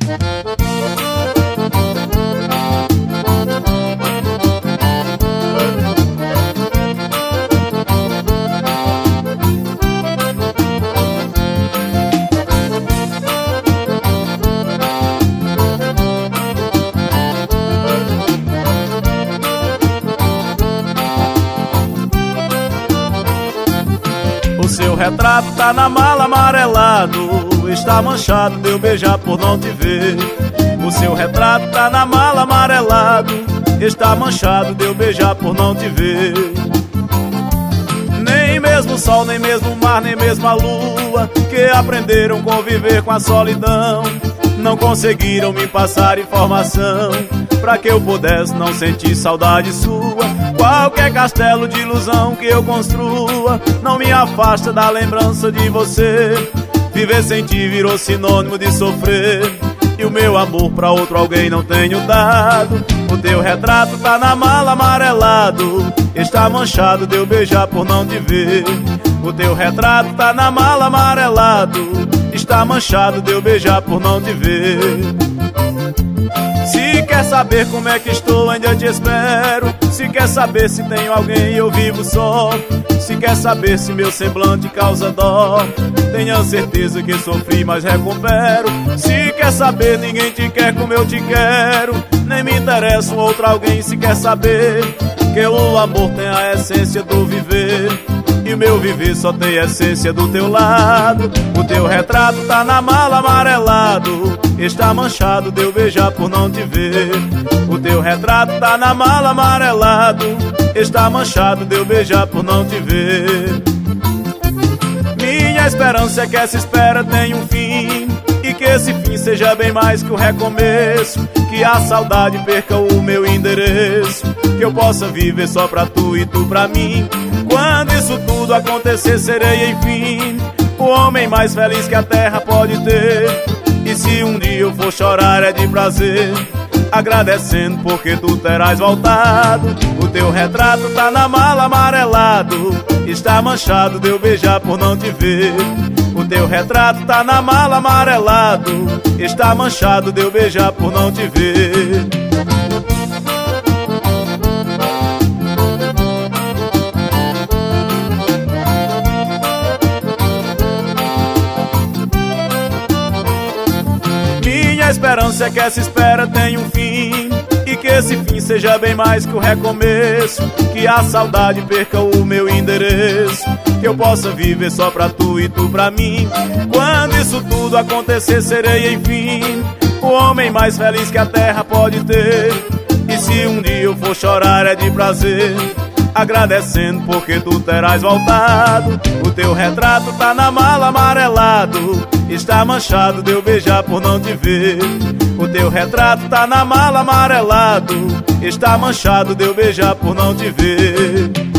O seu retrato tá na mala amarelado, está manchado de eu beijar por não te ver. O seu retrato tá na mala amarelado, está manchado de eu beijar por não te ver. Nem mesmo o sol, nem mesmo o mar, nem mesmo a lua, que aprenderam a conviver com a solidão, não conseguiram me passar informação pra que eu pudesse não sentir saudade sua. Qualquer castelo de ilusão que eu construa não me afasta da lembrança de você. Viver sem ti virou sinônimo de sofrer, e o meu amor pra outro alguém não tenho dado. O teu retrato tá na mala amarelado, está manchado de eu beijar por não te ver. O teu retrato tá na mala amarelado, está manchado de eu beijar por não te ver. Se quer saber como é que estou, ainda te espero. Se quer saber se tenho alguém e eu vivo só, se quer saber se meu semblante causa dó, tenha certeza que sofri, mas recupero. Se quer saber, ninguém te quer como eu te quero, nem me interessa um outro alguém. Se quer saber que o amor tem a essência do viver, e o meu viver só tem a essência do teu lado. O teu retrato tá na mala amarelado, está manchado de eu beijar por não te ver. O teu retrato tá na mala amarelado, está manchado de eu beijar por não te ver. Minha esperança é que essa espera tenha um fim, e que esse fim seja bem mais que o recomeço, que a saudade perca o meu endereço, que eu possa viver só pra tu e tu pra mim. Quando isso tudo acontecer, serei enfim o homem mais feliz que a terra pode ter. E se um dia eu for chorar é de prazer, agradecendo porque tu terás voltado. O teu retrato tá na mala amarelado, está manchado de eu beijar por não te ver. O teu retrato tá na mala amarelado, está manchado de eu beijar por não te ver. Minha esperança é que essa espera tenha um fim, e que esse fim seja bem mais que o recomeço, que a saudade perca o meu endereço, que eu possa viver só pra tu e tu pra mim. Quando isso tudo acontecer, serei enfim o homem mais feliz que a terra pode ter. E se um dia eu for chorar é de prazer, agradecendo porque tu terás voltado. O teu retrato tá na mala amarelado, está manchado de eu beijar por não te ver. O teu retrato tá na mala amarelado, está manchado de eu beijar por não te ver.